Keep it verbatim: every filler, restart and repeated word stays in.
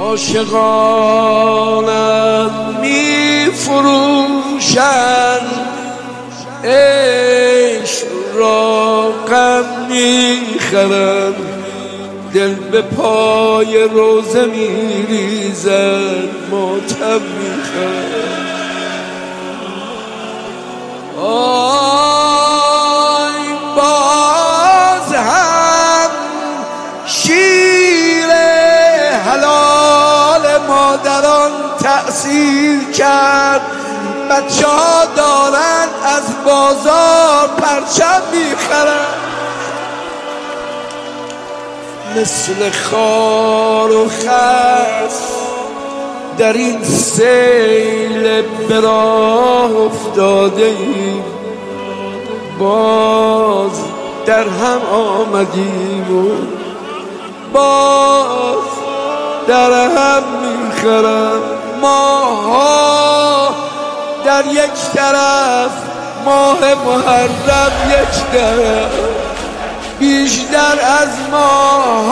عاشقانت می فروشند، عشق را غم می خرند، دل به پای روزه می ریزد، ماتم می خرند. آی باز هم شیر حلال مادران تأثیر کرد، بچه ها دارن از بازار پرچم میخرن، مثل خار و خس در این سیل به راه افتاده ایم، باز در هم آمدیم و باز در هم میخرم. ماها در یک طرف، ماه محرم یک طرف، بیشتر از ماه